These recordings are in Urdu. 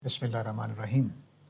بسم اللہ الرحمن الرحیم۔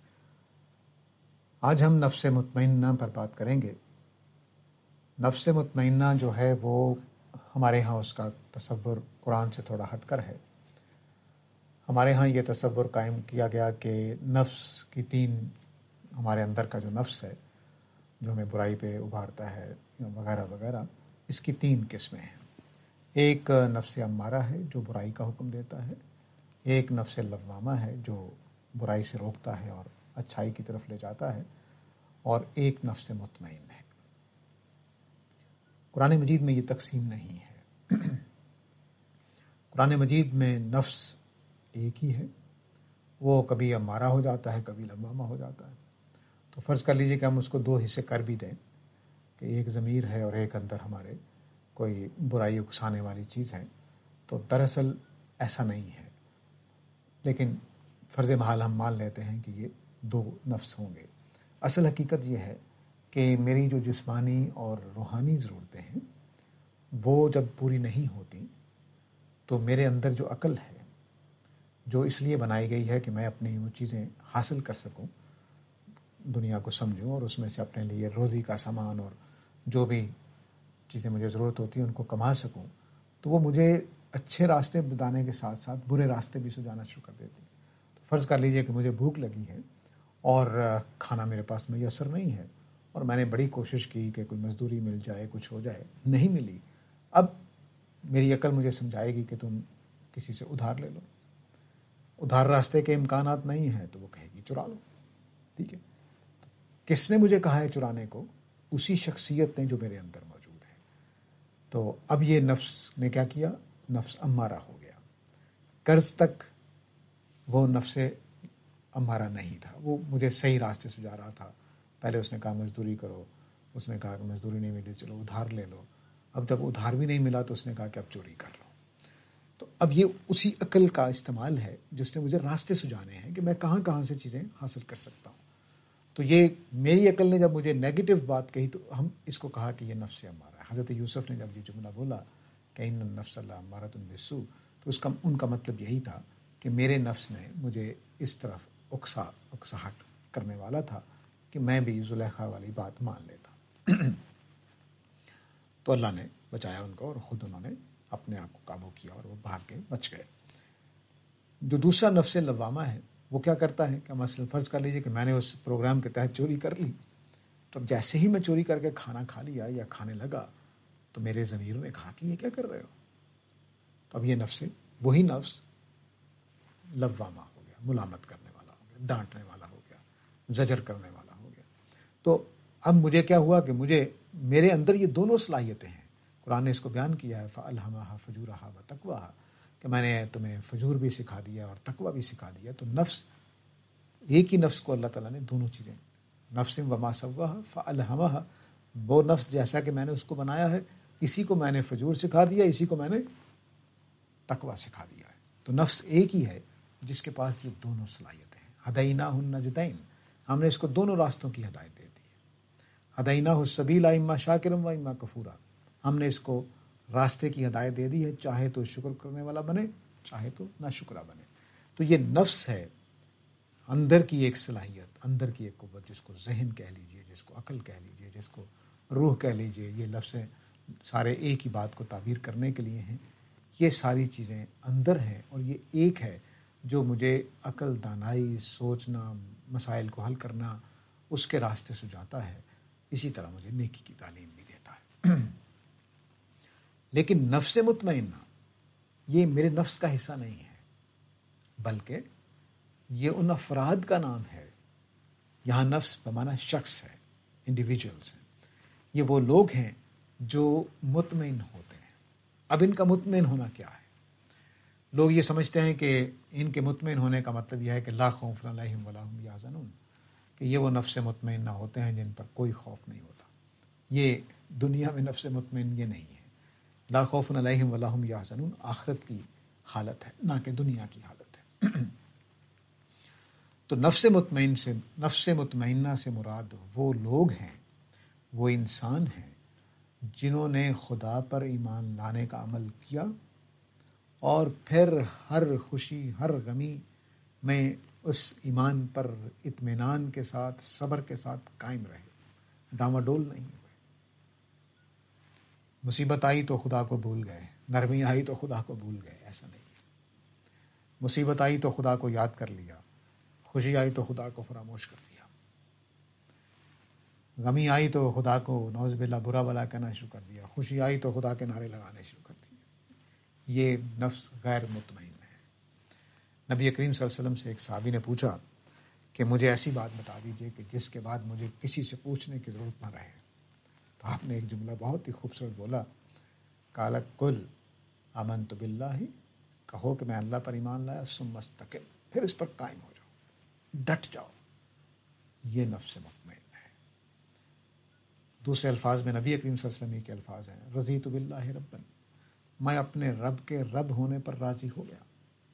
آج ہم نفس مطمئنہ پر بات کریں گے۔ نفس مطمئنہ جو ہے وہ ہمارے ہاں اس کا تصور قرآن سے تھوڑا ہٹ کر ہے۔ ہمارے ہاں یہ تصور قائم کیا گیا کہ نفس کی تین، ہمارے اندر کا جو نفس ہے جو ہمیں برائی پہ ابھارتا ہے وغیرہ وغیرہ، اس کی تین قسمیں ہیں۔ ایک نفس امارہ ہے جو برائی کا حکم دیتا ہے، ایک نفس لوامہ ہے جو برائی سے روکتا ہے اور اچھائی کی طرف لے جاتا ہے، اور ایک نفس مطمئن ہے۔ قرآن مجید میں یہ تقسیم نہیں ہے۔ قرآن مجید میں نفس ایک ہی ہے، وہ کبھی امارہ ہو جاتا ہے، کبھی لوامہ ہو جاتا ہے۔ تو فرض کر لیجئے کہ ہم اس کو دو حصے کر بھی دیں کہ ایک ضمیر ہے اور ایک اندر ہمارے کوئی برائی اکسانے والی چیز ہے، تو دراصل ایسا نہیں ہے، لیکن فرض محال ہم مان لیتے ہیں کہ یہ دو نفس ہوں گے۔ اصل حقیقت یہ ہے کہ میری جو جسمانی اور روحانی ضرورتیں ہیں وہ جب پوری نہیں ہوتی تو میرے اندر جو عقل ہے، جو اس لیے بنائی گئی ہے کہ میں اپنی وہ چیزیں حاصل کر سکوں، دنیا کو سمجھوں اور اس میں سے اپنے لیے روزی کا سامان اور جو بھی چیزیں مجھے ضرورت ہوتی ہیں ان کو کما سکوں، تو وہ مجھے اچھے راستے بتانے کے ساتھ ساتھ برے راستے بھی سجانا شروع کر دیتی۔ تو فرض کر لیجئے کہ مجھے بھوک لگی ہے اور کھانا میرے پاس میسر نہیں ہے، اور میں نے بڑی کوشش کی کہ کوئی مزدوری مل جائے، کچھ ہو جائے، نہیں ملی۔ اب میری عقل مجھے سمجھائے گی کہ تم کسی سے ادھار لے لو۔ ادھار راستے کے امکانات نہیں ہیں تو وہ کہے گی چرا لو، ٹھیک ہے۔ کس نے مجھے کہا ہے چرانے کو؟ اسی شخصیت نے جو میرے اندر موجود ہے۔ تو اب یہ نفس نے کیا کیا؟ نفس امارہ ہو گیا۔ قرض تک وہ نفس امارہ نہیں تھا، وہ مجھے صحیح راستے سے جا رہا تھا۔ پہلے اس نے کہا مزدوری کرو، اس نے کہا کہ مزدوری نہیں ملی، چلو ادھار لے لو۔ اب جب ادھار بھی نہیں ملا تو اس نے کہا کہ اب چوری کر لو۔ تو اب یہ اسی عقل کا استعمال ہے جس نے مجھے راستے سجانے ہیں کہ میں کہاں کہاں سے چیزیں حاصل کر سکتا ہوں۔ تو یہ میری عقل نے جب مجھے نیگیٹو بات کہی تو ہم اس کو کہا کہ یہ نفس امارہ ہے۔ حضرت یوسف نے جب یہ جملہ بولا کہ ان النفس لامارۃ بالسوء، تو ان کا مطلب یہی تھا کہ میرے نفس نے مجھے اس طرف اکساہٹ کرنے والا تھا کہ میں بھی زلیخا والی بات مان لیتا۔ تو اللہ نے بچایا ان کو اور خود انہوں نے اپنے آپ کو قابو کیا اور وہ بھاگ کے بچ گئے۔ جو دوسرا نفس لوامہ ہے وہ کیا کرتا ہے کہ مثلا فرض کر لیجئے کہ میں نے اس پروگرام کے تحت چوری کر لی، تو اب جیسے ہی میں چوری کر کے کھانا کھا لیا یا کھانے لگا تو میرے ضمیر نے کہا کہ یہ کیا کر رہے ہو؟ تو اب یہ نفس، وہی نفس لوامہ ہو گیا، ملامت کرنے والا ہو گیا، ڈانٹنے والا ہو گیا، زجر کرنے والا ہو گیا۔ تو اب مجھے کیا ہوا کہ میرے اندر یہ دونوں صلاحیتیں ہیں۔ قرآن نے اس کو بیان کیا ہے فَأَلْهَمَهَا فُجُورَهَا وَتَقْوَاهَا، کہ میں نے تمہیں فجور بھی سکھا دیا اور تقوی بھی سکھا دیا۔ تو نفس، ایک ہی نفس کو اللہ تعالیٰ نے دونوں چیزیں، نفس وما سواها فَأَلْهَمَهَا، وہ نفس جیسا کہ میں نے اس کو بنایا ہے، اسی کو میں نے فجور سکھا دیا، اسی کو میں نے تقوی سکھا دیا ہے۔ تو نفس ایک ہی ہے جس کے پاس یہ دونوں صلاحیتیں ہیں۔ ہدیناہ النجدین، ہم نے اس کو دونوں راستوں کی ہدایت دے دی ہے۔ ہدیناہ السبیل اما شاکرا و اما کفورا، ہم نے اس کو راستے کی ہدایت دے دی ہے، چاہے تو شکر کرنے والا بنے، چاہے تو ناشکرا بنے۔ تو یہ نفس ہے، اندر کی ایک صلاحیت، اندر کی ایک قوت، جس کو ذہن کہہ لیجئے، جس کو عقل کہہ لیجئے، جس کو روح کہہ لیجئے۔ یہ لفظ سارے ایک ہی بات کو تعبیر کرنے کے لیے ہیں۔ یہ ساری چیزیں اندر ہیں اور یہ ایک ہے جو مجھے عقل، دانائی، سوچنا، مسائل کو حل کرنا، اس کے راستے سجاتا ہے۔ اسی طرح مجھے نیکی کی تعلیم بھی دیتا ہے۔ لیکن نفس مطمئنہ یہ میرے نفس کا حصہ نہیں ہے، بلکہ یہ ان افراد کا نام ہے۔ یہاں نفس بمعنی شخص ہے، انڈیویجولز ہیں۔ یہ وہ لوگ ہیں جو مطمئن ہوتے ہیں۔ اب ان کا مطمئن ہونا کیا ہے؟ لوگ یہ سمجھتے ہیں کہ ان کے مطمئن ہونے کا مطلب یہ ہے کہ لا خوف علیہم ولا هم یحزنون، کہ یہ وہ نفس مطمئنہ ہوتے ہیں جن پر کوئی خوف نہیں ہوتا۔ یہ دنیا میں نفس مطمئن یہ نہیں ہے۔ لا خوف علیہم ولا هم یحزنون آخرت کی حالت ہے، نہ کہ دنیا کی حالت ہے۔ تو نفس مطمئنہ سے مراد وہ لوگ ہیں، وہ انسان ہیں جنہوں نے خدا پر ایمان لانے کا عمل کیا اور پھر ہر خوشی، ہر غمی میں اس ایمان پر اطمینان کے ساتھ، صبر کے ساتھ قائم رہے، ڈاواڈول نہیں ہوئے۔ مصیبت آئی تو خدا کو بھول گئے، نرمی آئی تو خدا کو بھول گئے، ایسا نہیں ہے۔ مصیبت آئی تو خدا کو یاد کر لیا، خوشی آئی تو خدا کو فراموش کر دیا، غمی آئی تو خدا کو نعوذ باللہ برا بلا کہنا شروع کر دیا، خوشی آئی تو خدا کے نعرے لگانے شروع کر دیے۔ یہ نفس غیر مطمئن ہے۔ نبی کریم صلی اللہ علیہ وسلم سے ایک صحابی نے پوچھا کہ مجھے ایسی بات بتا دیجئے کہ جس کے بعد مجھے کسی سے پوچھنے کی ضرورت نہ رہے۔ تو آپ نے ایک جملہ بہت ہی خوبصورت بولا، قال قل آمنت باللہ، کہو کہ میں اللہ پر ایمان لایا، ثم استقم، پھر اس پر قائم ہو جاؤ، ڈٹ جاؤ۔ یہ نفس مطمئن ہے۔ دوسرے الفاظ میں نبی کریم صلی اللہ علیہ وسلم کے الفاظ ہیں، رضیت باللہ ربا، میں اپنے رب کے رب ہونے پر راضی ہو گیا،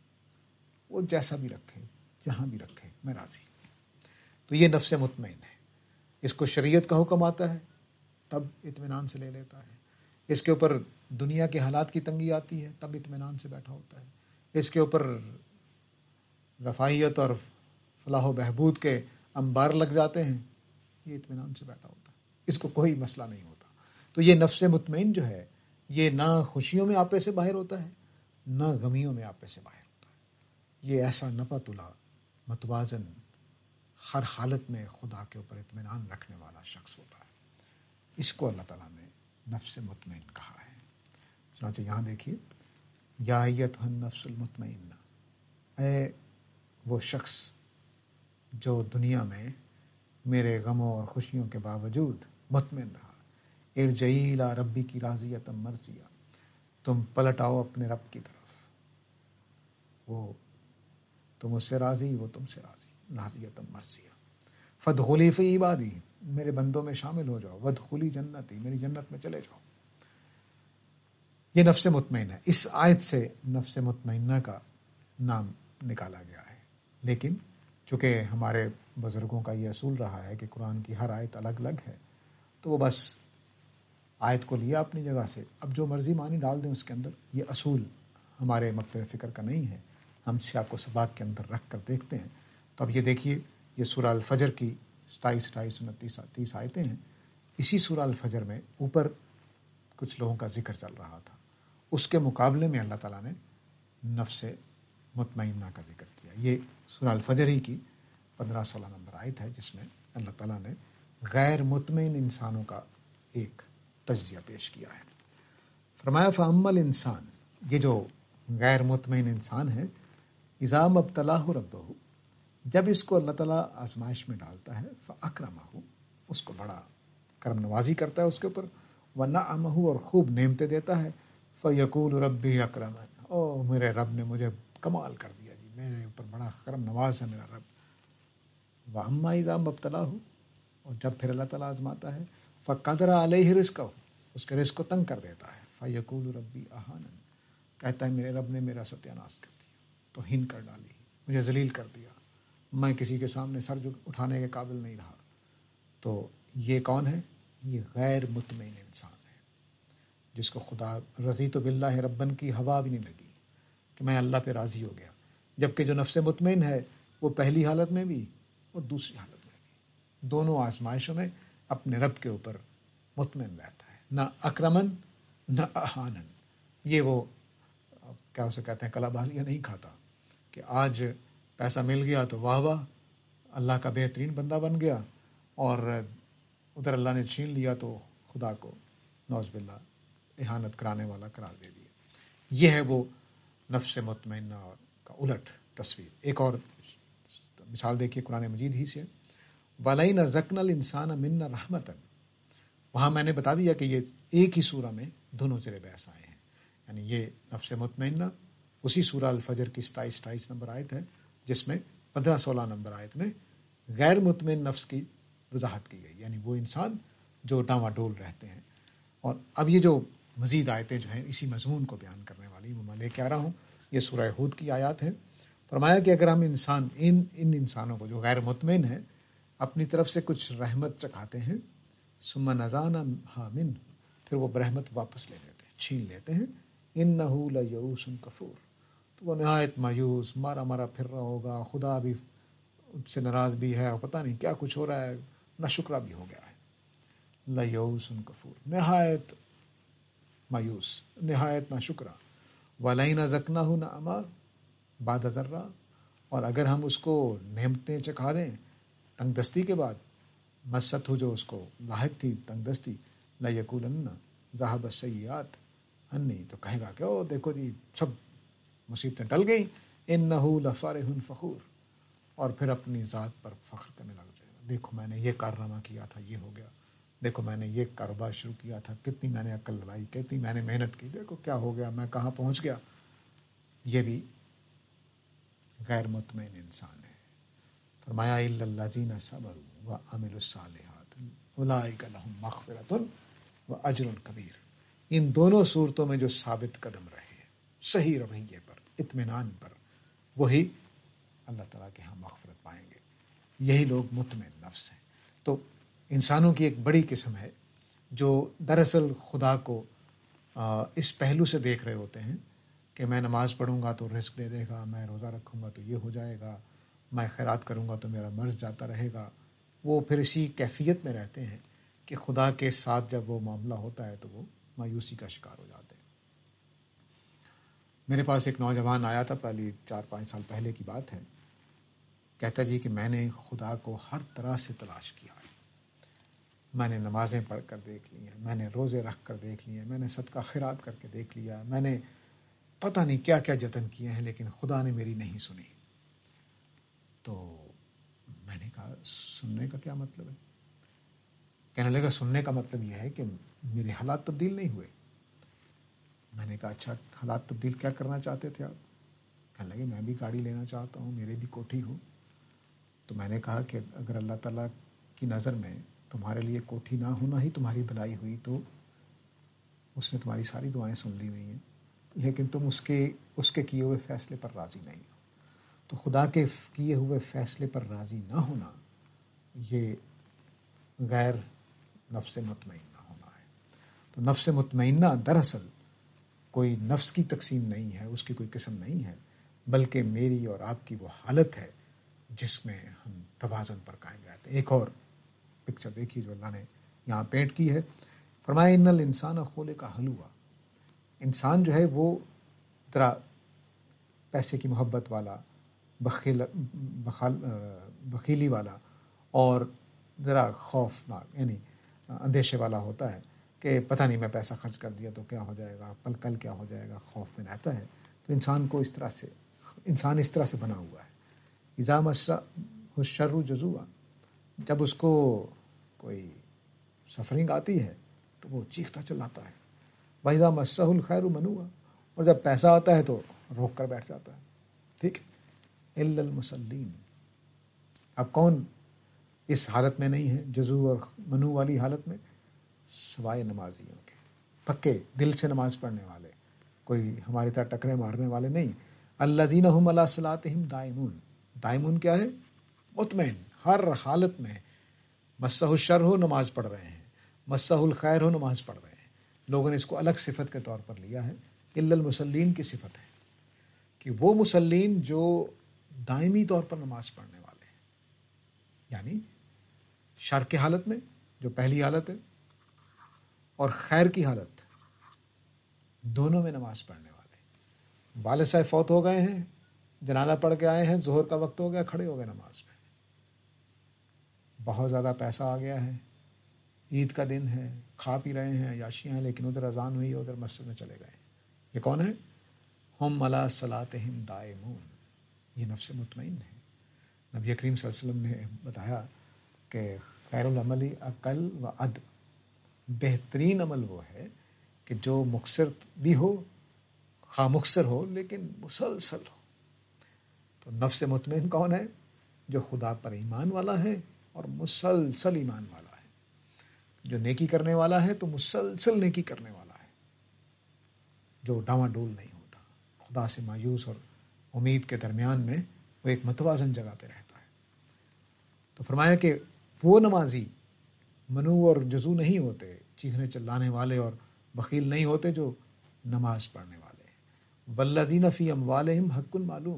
وہ جیسا بھی رکھے، جہاں بھی رکھے، میں راضی۔ تو یہ نفس مطمئن ہے۔ اس کو شریعت کا حکم آتا ہے تب اطمینان سے لے لیتا ہے، اس کے اوپر دنیا کے حالات کی تنگی آتی ہے تب اطمینان سے بیٹھا ہوتا ہے، اس کے اوپر رفاہیت اور فلاح و بہبود کے انبار لگ جاتے ہیں، یہ اطمینان سے بیٹھا ہوتا ہے، اس کو کوئی مسئلہ نہیں ہوتا۔ تو یہ نفس مطمئن جو ہے، یہ نہ خوشیوں میں آپے سے باہر ہوتا ہے، نہ غمیوں میں آپے سے باہر ہوتا ہے۔ یہ ایسا نپتلا متوازن، ہر حالت میں خدا کے اوپر اطمینان رکھنے والا شخص ہوتا ہے۔ اس کو اللہ تعالیٰ نے نفس مطمئن کہا ہے۔ چنانچہ یہاں دیکھیے، یا ایتھا النفس المطمئنہ، اے وہ شخص جو دنیا میں میرے غموں اور خوشیوں کے باوجود مطمئن رہا، ارجعی الی ربی کی راضیۃ مرضیہ، تم پلٹ آؤ اپنے رب کی طرف، وہ تم اس سے راضی، وہ تم سے راضی، راضیۃ مرضیہ، فادخلی فی عبادی، میرے بندوں میں شامل ہو جاؤ، وادخلی جنتی، میری جنت میں چلے جاؤ۔ یہ نفس مطمئن ہے۔ اس آیت سے نفس مطمئنہ کا نام نکالا گیا ہے، لیکن چونکہ ہمارے بزرگوں کا یہ اصول رہا ہے کہ قرآن کی ہر آیت الگ الگ ہے، تو وہ بس آیت کو لیا اپنی جگہ سے، اب جو مرضی معنی ڈال دیں اس کے اندر۔ یہ اصول ہمارے مکتب فکر کا نہیں ہے، ہم سیاق و سباق کے اندر رکھ کر دیکھتے ہیں۔ تو اب یہ دیکھیے، یہ سورہ الفجر کی 27، 28، 29، 30 آیتیں ہیں۔ اسی سورہ الفجر میں اوپر کچھ لوگوں کا ذکر چل رہا تھا، اس کے مقابلے میں اللہ تعالیٰ نے نفس مطمئنہ کا ذکر کیا۔ یہ سورہ الفجر ہی کی 15-16 نمبر آیت ہے، جس میں اللہ تعالیٰ نے غیر مطمئن انسانوں کا ایک تجزیہ پیش کیا ہے۔ فرمایا فَأَمَّا الْإِنسان، یہ جو غیر مطمئن انسان ہے، اِذَا مَا ابْتَلَاهُ رَبُّهُ، جب اس کو اللہ تعالیٰ آزمائش میں ڈالتا ہے، فَأَكْرَمَهُ، اس کو بڑا کرم نوازی کرتا ہے اس کے اوپر، وَنَعَمَهُ، اور خوب نعمتیں دیتا ہے، فَيَقُولُ رَبِّي أَكْرَمَنِ، او میرے رب نے مجھے کمال کر دیا جی، میرے اوپر بڑا کرم نواز ہے میرا رب۔ وَأَمَّا إِذَا مَا ابْتَلَاهُ، اور جب پھر اللہ تعالیٰ آزماتا ہے، فَقَدَرَ عَلَيْهِ رِزْقَهُ، اس کے رزق کو تنگ کر دیتا ہے، فَيَقُولُ رَبِّي أَهَانَنِ، کہتا ہے میرے رب نے میرا ستیاناش کر دیا، توہین کر ڈالی، مجھے ذلیل کر دیا، میں کسی کے سامنے سر اٹھانے کے قابل نہیں رہا۔ تو یہ کون ہے؟ یہ غیر مطمئن انسان ہے، جس کو خدا رضیت باللہ ربن کی ہوا بھی نہیں لگی کہ میں اللہ پہ راضی ہو گیا۔ جبکہ جو نفس مطمئن ہے وہ پہلی حالت میں بھی اور دوسری حالت میں بھی، دونوں آزمائشوں میں اپنے رب کے اوپر مطمئن رہتا ہے، نہ اکرمن نہ احانن۔ یہ وہ کیا اسے کہتے ہیں، کلا بازیاں نہیں کھاتا کہ آج پیسہ مل گیا تو واہ واہ، اللہ کا بہترین بندہ بن گیا، اور ادھر اللہ نے چھین لیا تو خدا کو نعوذ باللہ احانت کرانے والا قرار دے دیا۔ یہ ہے وہ نفس مطمئنہ کا الٹ تصویر۔ ایک اور مثال دیکھیے قرآن مجید ہی سے، وَلَئِنْ أَذَقْنَا الْإِنسَانَ مِنَّا رَحْمَةً، وہاں میں نے بتا دیا کہ یہ ایک ہی سورہ میں دونوں زیر بحث آئے ہیں، یعنی یہ نفس مطمئنہ اسی سورہ الفجر کی 27-28 نمبر آیت ہے، جس میں 15-16 نمبر آیت میں غیر مطمئن نفس کی وضاحت کی گئی، یعنی وہ انسان جو ڈاواں ڈول رہتے ہیں۔ اور اب یہ جو مزید آیتیں جو ہیں اسی مضمون کو بیان کرنے والی وہ میں لے کے آ رہا ہوں، یہ سورہ ہود کی آیات ہیں۔ فرمایا کہ اگر ہم ان انسانوں کو جو غیر مطمئن ہیں اپنی طرف سے کچھ رحمت چکھاتے ہیں، ثم نزعناها منہ، پھر وہ رحمت واپس لے لیتے ہیں، چھین لیتے ہیں، انہ لیئوس کفور، تو وہ نہایت مایوس، مارا مارا پھر رہا ہوگا، خدا بھی ان سے ناراض بھی ہے اور پتہ نہیں کیا کچھ ہو رہا ہے، ناشکرا بھی ہو گیا ہے. لیوس کفور، نہایت مایوس، نہایت ناشکرا. وَلَئِنْ أَذَقْنَاهُ نَعْمًا بَعْدَ ضَرًّا، اور اگر ہم اس کو نعمتیں چکھا دیں تنگ دستی کے بعد، مست ہو جو اس کو لاحق تھی تنگ دستی، لَيَقُولَنَّ ذَهَبَ السَّيِّئَاتُ عَنِّي، تو کہے گا کہ او دیکھو جی سب مصیبتیں ٹل گئیں. إِنَّهُ لَفَرِحٌ فَخُورٌ، اور پھر اپنی ذات پر فخر کرنے لگ جائے گا. دیکھو میں نے یہ کارنامہ کیا تھا، یہ ہو گیا. دیکھو میں نے یہ کاروبار شروع کیا تھا، کتنی میں نے عقل لڑائی، کتنی میں نے محنت کی، دیکھو کیا ہو گیا، میں کہاں پہنچ گیا. یہ بھی غیر مطمئن انسان ہے. فرمایا إِلَّا الَّذِينَ صَبَرُوا وَعَمِلُوا الصَّالِحَاتِ أُولَٰئِكَ لَهُم مَّغْفِرَةٌ وَأَجْرٌ کبیر. ان دونوں صورتوں میں جو ثابت قدم رہے، صحیح رویے پر، اطمینان پر، وہی اللہ تعالیٰ کے ہاں مغفرت پائیں گے. یہی لوگ مطمئن نفس ہیں. تو انسانوں کی ایک بڑی قسم ہے جو دراصل خدا کو اس پہلو سے دیکھ رہے ہوتے ہیں کہ میں نماز پڑھوں گا تو رزق دے دے گا، میں روزہ رکھوں گا تو یہ ہو جائے گا، میں خیرات کروں گا تو میرا مرض جاتا رہے گا. وہ پھر اسی کیفیت میں رہتے ہیں کہ خدا کے ساتھ جب وہ معاملہ ہوتا ہے تو وہ مایوسی کا شکار ہو جاتے ہیں. میرے پاس ایک نوجوان آیا تھا، پہلی 4-5 سال پہلے کی بات ہے. کہتا جی کہ میں نے خدا کو ہر طرح سے تلاش کیا ہے، میں نے نمازیں پڑھ کر دیکھ لی ہیں، میں نے روزے رکھ کر دیکھ لیے ہیں، میں نے صدقہ خیرات کر کے دیکھ لیا، میں نے پتہ نہیں کیا کیا جتن کیے ہیں، لیکن خدا نے میری نہیں سنی. تو میں نے کہا سننے کا کیا مطلب ہے؟ کہنے لگا سننے کا مطلب یہ ہے کہ میرے حالات تبدیل نہیں ہوئے. میں نے کہا اچھا حالات تبدیل کیا کرنا چاہتے تھے آپ؟ کہنے لگے میں بھی گاڑی لینا چاہتا ہوں، میرے بھی کوٹھی ہو. تو میں نے کہا کہ اگر اللہ تعالیٰ کی نظر میں تمہارے لیے کوٹھی نہ ہونا ہی تمہاری بھلائی ہوئی تو اس نے تمہاری ساری دعائیں سن لی ہوئی ہیں، لیکن تم اس کے کیے ہوئے فیصلے پر راضی نہیں ہو. تو خدا کے کیے ہوئے فیصلے پر راضی نہ ہونا یہ غیر نفس مطمئنہ ہونا ہے. تو نفس مطمئنہ دراصل کوئی نفس کی تقسیم نہیں ہے، اس کی کوئی قسم نہیں ہے، بلکہ میری اور آپ کی وہ حالت ہے جس میں ہم توازن پر قائم رہتے ہیں. ایک اور پکچر دیکھیے جو اللہ نے یہاں پینٹ کی ہے. فرمایا ان الانسان خلق ہلوعا، انسان جو ہے وہ ذرا پیسے کی محبت والا، بخیلی والا اور ذرا خوفناک یعنی اندیشے والا ہوتا ہے کہ پتہ نہیں میں پیسہ خرچ کر دیا تو کیا ہو جائے گا، کل کیا ہو جائے گا، خوف میں رہتا ہے. تو انسان اس طرح سے بنا ہوا ہے. اذا مسہ الشر جزوعا، جب اس کو کوئی سفرنگ آتی ہے تو وہ چیختا چلاتا ہے. وَإِذَا مَسَّهُ الْخَيْرُ مَنُوعًا، اور جب پیسہ آتا ہے تو روک کر بیٹھ جاتا ہے. ٹھیک ہے. إِلَّا الْمُصَلِّينَ، اب کون اس حالت میں نہیں ہے، جزو اور منو والی حالت میں؟ سوائے نمازیوں کے، پکے دل سے نماز پڑھنے والے، کوئی ہماری طرح ٹکرے مارنے والے نہیں. الذین هم علی صلاتہم دائمون، دائمون کیا ہے؟ مطمئن، ہر حالت میں مسہ الشر ہو نماز پڑھ رہے ہیں، مسہ الخیر ہو نماز پڑھ رہے ہیں. لوگوں نے اس کو الگ صفت کے طور پر لیا ہے. الا المصلین کی صفت ہے کہ وہ مسلین جو دائمی طور پر نماز پڑھنے والے ہیں، یعنی شر کی حالت میں جو پہلی حالت ہے اور خیر کی حالت، دونوں میں نماز پڑھنے والے. والد صاحب فوت ہو گئے ہیں، جنازہ پڑھ کے آئے ہیں، ظہر کا وقت ہو گیا، کھڑے ہو گئے نماز میں. بہت زیادہ پیسہ آ گیا ہے، عید کا دن ہے، کھا پی رہے ہیں، عیاشیاں ہیں، لیکن ادھر اذان ہوئی، ادھر مسجد میں چلے گئے. یہ کون ہے؟ ہم علی صلاتہم دائمون، یہ نفس مطمئن ہے. نبی کریم صلی اللہ علیہ وسلم نے بتایا کہ خیر العمل اقل و اد، بہترین عمل وہ ہے کہ جو مقصر بھی ہو، خواہ مقصر ہو لیکن مسلسل ہو. تو نفس مطمئن کون ہے؟ جو خدا پر ایمان والا ہے اور مسلسل ایمان والا ہے. جو نیکی کرنے والا ہے تو مسلسل نیکی کرنے والا ہے، جو ڈاواں ڈول نہیں ہوتا، خدا سے مایوس اور امید کے درمیان میں وہ ایک متوازن جگہ پہ رہتا ہے. تو فرمایا کہ وہ نمازی منو اور جزو نہیں ہوتے، چیخنے چلانے والے اور بخیل نہیں ہوتے، جو نماز پڑھنے والے ہیں. والذین فی اموالہم حق معلوم،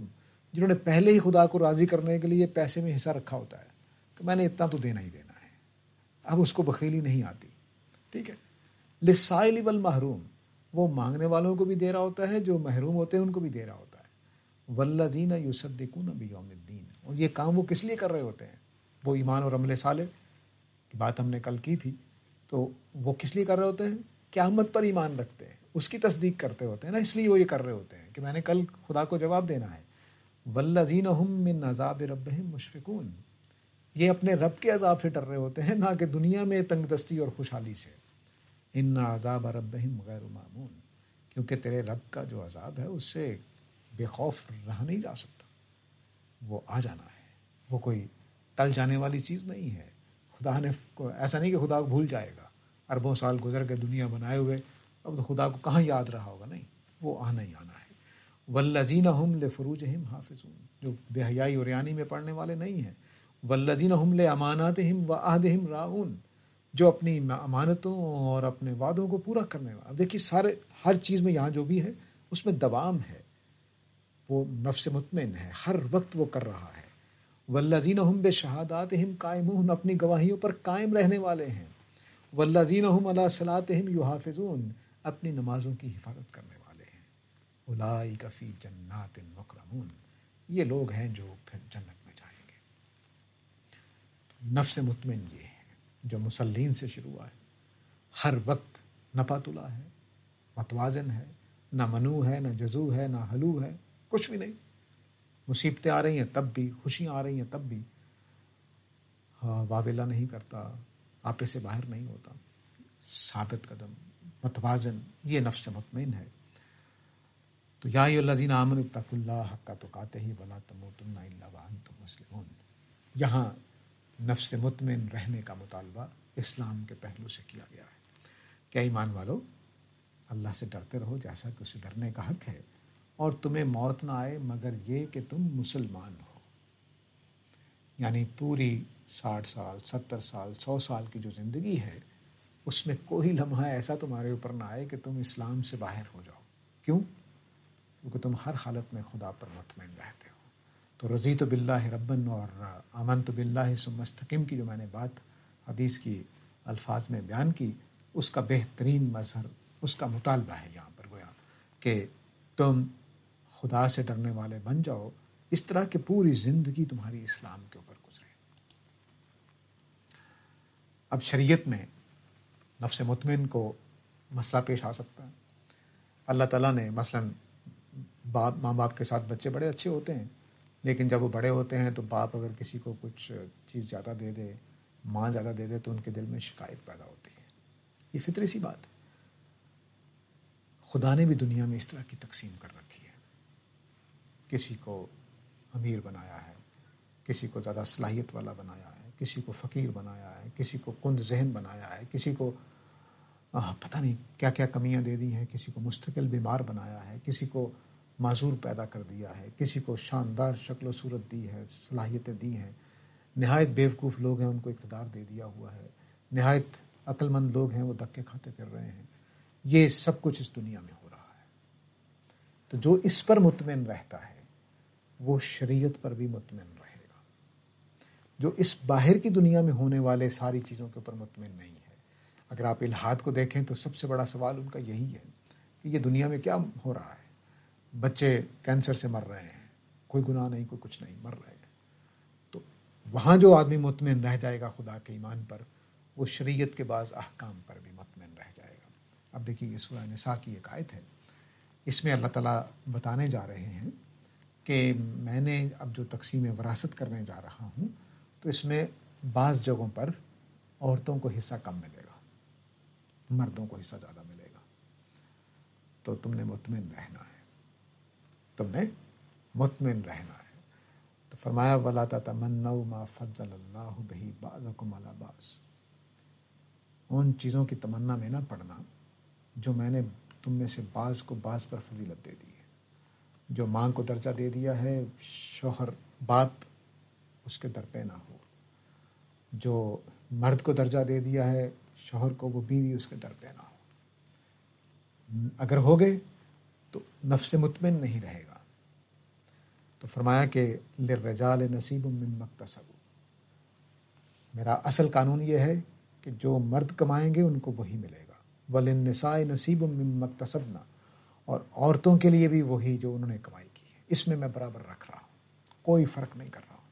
جنہوں نے پہلے ہی خدا کو راضی کرنے کے لیے پیسے میں حصہ رکھا ہوتا ہے کہ میں نے اتنا تو دینا ہی دینا ہے، اب اس کو بخیلی نہیں آتی. ٹھیک ہے. للسائل والمحروم، وہ مانگنے والوں کو بھی دے رہا ہوتا ہے، جو محروم ہوتے ہیں ان کو بھی دے رہا ہوتا ہے. والذین یصدقون بیوم الدین، اور یہ کام وہ کس لیے کر رہے ہوتے ہیں؟ وہ ایمان اور عمل صالح کی بات ہم نے کل کی تھی، تو وہ کس لیے کر رہے ہوتے ہیں؟ قیامت پر ایمان رکھتے ہیں، اس کی تصدیق کرتے ہوتے ہیں نا، اس لیے وہ یہ کر رہے ہوتے ہیں کہ میں نے کل خدا کو جواب دینا ہے. والذین هم من عذاب ربهم مشفقون، یہ اپنے رب کے عذاب سے ڈر رہے ہوتے ہیں، نہ کہ دنیا میں تنگ دستی اور خوشحالی سے. ان عذاب ربهم غیر مامون، کیونکہ تیرے رب کا جو عذاب ہے اس سے بے خوف رہا نہیں جا سکتا، وہ آ جانا ہے، وہ کوئی ٹل جانے والی چیز نہیں ہے. خدا نے ایسا نہیں کہ خدا کو بھول جائے گا، اربوں سال گزر کے دنیا بنائے ہوئے، اب تو خدا کو کہاں یاد رہا ہوگا، نہیں، وہ آنا ہی آنا ہے. والذین هم لفروجہم حافظون، جو بے حیائی اور ریانی میں پڑھنے والے نہیں ہیں. والذین هم لاماناتہم وعہدہم راعون، جو اپنی امانتوں اور اپنے وعدوں کو پورا کرنے والا. دیکھیے سارے ہر چیز میں یہاں جو بھی ہے اس میں دوام ہے، وہ نفس مطمئن ہے، ہر وقت وہ کر رہا ہے. والذین هم بشہاداتہم قائمون، اپنی گواہیوں پر قائم رہنے والے ہیں. والذین هم علی صلاتہم یحافظون، اپنی نمازوں کی حفاظت کرنے والے ہیں. اولئک فی جنات مکرمون، یہ لوگ ہیں جو پھر جنت میں جائیں گے. نفس مطمئن یہ ہے جو مسلین سے شروع ہے، ہر وقت نہ پاتلا ہے، متوازن ہے، نہ منو ہے، نہ جزو ہے، نہ حلو ہے، کچھ بھی نہیں. مصیبتیں آ رہی ہیں تب بھی، خوشیاں آ رہی ہیں تب بھی واویلا نہیں کرتا، آپے سے باہر نہیں ہوتا، ثابت قدم، متوازن، یہ نفس مطمئن ہے. تو یا ایھا الذین آمنوا اتقوا اللہ حق تقاتہ ولا تموتن الا وانتم مسلمون. یہاں نفس مطمئن رہنے کا مطالبہ اسلام کے پہلو سے کیا گیا ہے. کیا ایمان والو، اللہ سے ڈرتے رہو جیسا کہ اسے ڈرنے کا حق ہے، اور تمہیں موت نہ آئے مگر یہ کہ تم مسلمان ہو. یعنی پوری 60 سال 70 سال 100 سال کی جو زندگی ہے اس میں کوئی لمحہ ایسا تمہارے اوپر نہ آئے کہ تم اسلام سے باہر ہو جاؤ. کیوں؟ کیونکہ تم ہر حالت میں خدا پر مطمئن رہتے ہو. تو رضیت باللہ ربن اور آمنت باللہ ثم استقم کی جو میں نے بات حدیث کی الفاظ میں بیان کی، اس کا بہترین مظہر اس کا مطالبہ ہے یہاں پر، گویا کہ تم خدا سے ڈرنے والے بن جاؤ، اس طرح کہ پوری زندگی تمہاری اسلام کے اوپر گزرے. اب شریعت میں نفس مطمئن کو مسئلہ پیش آ سکتا ہے. اللہ تعالیٰ نے مثلاً ماں باپ کے ساتھ بچے بڑے اچھے ہوتے ہیں، لیکن جب وہ بڑے ہوتے ہیں تو باپ اگر کسی کو کچھ چیز زیادہ دے دے، ماں زیادہ دے دے، تو ان کے دل میں شکایت پیدا ہوتی ہے. یہ فطری سی بات ہے. خدا نے بھی دنیا میں اس طرح کی تقسیم کر رکھی ہے. کسی کو امیر بنایا ہے، کسی کو زیادہ صلاحیت والا بنایا ہے، کسی کو فقیر بنایا ہے، کسی کو کند ذہن بنایا ہے، کسی کو پتہ نہیں کیا کیا کمیاں دے دی ہیں، کسی کو مستقل بیمار بنایا ہے، کسی کو معذور پیدا کر دیا ہے، کسی کو شاندار شکل و صورت دی ہے، صلاحیتیں دی ہیں. نہایت بیوقوف لوگ ہیں ان کو اقتدار دے دیا ہوا ہے، نہایت عقل مند لوگ ہیں وہ دھکے کھاتے پھر رہے ہیں. یہ سب کچھ اس دنیا میں ہو رہا ہے. تو جو اس پر مطمئن رہتا ہے وہ شریعت پر بھی مطمئن رہے گا. جو اس باہر کی دنیا میں ہونے والے ساری چیزوں کے اوپر مطمئن نہیں ہے. اگر آپ الحاد کو دیکھیں تو سب سے بڑا سوال ان کا یہی ہے کہ یہ دنیا میں کیا ہو رہا ہے. بچے کینسر سے مر رہے ہیں، کوئی گناہ نہیں، کوئی کچھ نہیں، مر رہے ہیں. تو وہاں جو آدمی مطمئن رہ جائے گا خدا کے ایمان پر، وہ شریعت کے بعض احکام پر بھی مطمئن رہ جائے گا. اب دیکھیے یہ سورہ نساء کی ایک آیت ہے، اس میں اللہ تعالیٰ بتانے جا رہے ہیں کہ میں نے اب جو تقسیم وراثت کرنے جا رہا ہوں تو اس میں بعض جگہوں پر عورتوں کو حصہ کم ملے گا، مردوں کو حصہ زیادہ ملے گا. تو تم نے مطمئن رہنا ہے، تم نے مطمئن رہنا ہے. تو فرمایا وَلَا تَتَمَنَّوْا مَا فَضَّلَ اللَّهُ بِهِ بَعْضَكُمْ عَلَىٰ بَعْضٍ، ان چیزوں کی تمنا میں نہ پڑنا جو میں نے تم میں سے بعض کو بعض پر فضیلت دے دی ہے. جو ماں کو درجہ دے دیا ہے، شوہر باپ اس کے در پہ نہ ہو. جو مرد کو درجہ دے دیا ہے شوہر کو، وہ بیوی اس کے در پہ نہ ہو. اگر ہو گئے تو نفس مطمئن نہیں رہے گا. تو فرمایا کہ للرجال نصیب مما اکتسبوا، میرا اصل قانون یہ ہے کہ جو مرد کمائیں گے ان کو وہی ملے گا، وللنساء نصیب مما اکتسبنا، اور عورتوں کے لیے بھی وہی جو انہوں نے کمائی کی ہے، اس میں برابر رکھ رہا ہوں، کوئی فرق نہیں کر رہا ہوں۔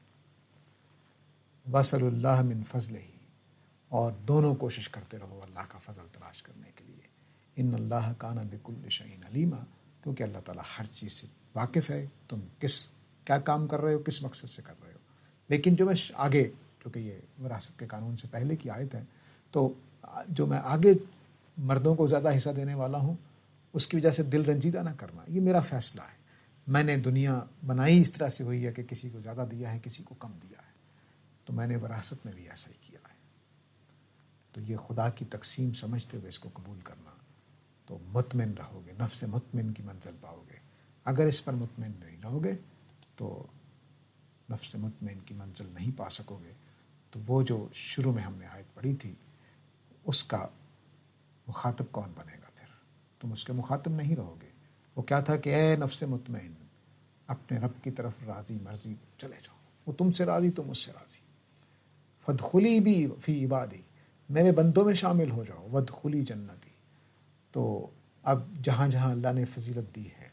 وَاسْأَلُوا اللَّهَ مِن فَضْلِهِ، اور دونوں کوشش کرتے رہو اللہ کا فضل تلاش کرنے کے لیے۔ ان اللہ کان بکل شیء علیما، کیونکہ اللہ تعالیٰ ہر چیز سے واقف ہے، تم کیا کام کر رہے ہو، کس مقصد سے کر رہے ہو۔ لیکن جو میں آگے، چونکہ یہ وراثت کے قانون سے پہلے کی آیت ہے، تو جو میں آگے مردوں کو زیادہ حصہ دینے والا ہوں، اس کی وجہ سے دل رنجیدہ نہ کرنا، یہ میرا فیصلہ ہے۔ میں نے دنیا بنائی اس طرح سے ہوئی ہے کہ کسی کو زیادہ دیا ہے، کسی کو کم دیا ہے، تو میں نے وراثت میں بھی ایسا ہی کیا ہے۔ تو یہ خدا کی تقسیم سمجھتے ہوئے اس کو قبول کرنا، تو مطمئن رہو گے، نفس مطمئن کی منزل پاؤ گے۔ اگر اس پر مطمئن نہیں رہو گے تو نفس مطمئن کی منزل نہیں پا سکو گے۔ تو وہ جو شروع میں ہم نے آیت پڑھی تھی، اس کا مخاطب کون بنے گا؟ پھر تم اس کے مخاطب نہیں رہو گے۔ وہ کیا تھا کہ اے نفس مطمئن، اپنے رب کی طرف راضی مرضی چلے جاؤ، وہ تم سے راضی، تم اس سے راضی۔ فادخلی بھی فی عبادی، میرے بندوں میں شامل ہو جاؤ، وادخلی جنتی۔ تو اب جہاں جہاں اللہ نے فضیلت دی ہے،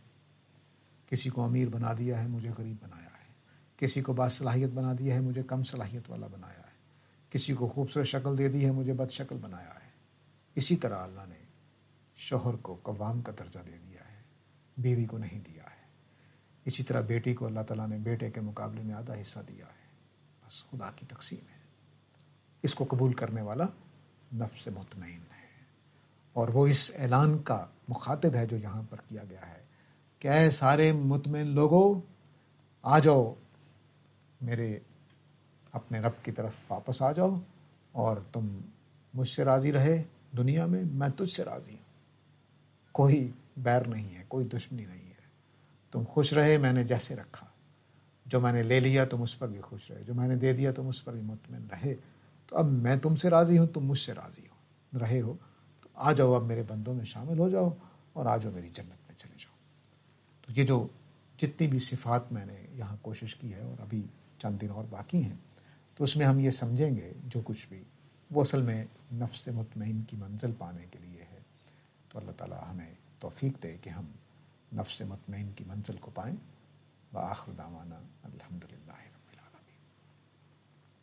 کسی کو امیر بنا دیا ہے، مجھے غریب بنایا ہے، کسی کو باصلاحیت بنا دیا ہے، مجھے کم صلاحیت والا بنایا ہے، کسی کو خوبصورت شکل دے دی ہے، مجھے بد شکل بنایا ہے۔ اسی طرح اللہ نے شوہر کو قوام کا درجہ دے دیا ہے، بیوی کو نہیں دیا ہے۔ اسی طرح بیٹی کو اللہ تعالیٰ نے بیٹے کے مقابلے میں آدھا حصہ دیا ہے۔ بس خدا کی تقسیم ہے، اس کو قبول کرنے والا نفس مطمئن ہے، اور وہ اس اعلان کا مخاطب ہے جو یہاں پر کیا گیا ہے کہ اے سارے مطمئن لوگوں، آ جاؤ میرے اپنے رب کی طرف واپس آ جاؤ، اور تم مجھ سے راضی رہے دنیا میں، میں تجھ سے راضی ہوں، کوئی بیر نہیں ہے، کوئی دشمنی نہیں ہے، تم خوش رہے میں نے جیسے رکھا، جو میں نے لے لیا تم اس پر بھی خوش رہے، جو میں نے دے دیا تم اس پر بھی مطمئن رہے۔ تو اب میں تم سے راضی ہوں، تم مجھ سے راضی رہے ہو، تو آ جاؤ اب میرے بندوں میں شامل ہو جاؤ، اور آ جاؤ میری جنت میں چلے جاؤ۔ تو یہ جو جتنی بھی صفات میں نے یہاں کوشش کی ہے، اور ابھی چند دن اور باقی ہیں، تو اس میں ہم یہ سمجھیں گے جو کچھ بھی وہ اصل میں نفس مطمئن کی منزل پانے کے لیے ہے۔ تو اللہ تعالیٰ ہمیں توفیق دے کہ ہم نفس مطمئن کی منزل کو پائیں۔ وآخر دعوانا الحمدللہ۔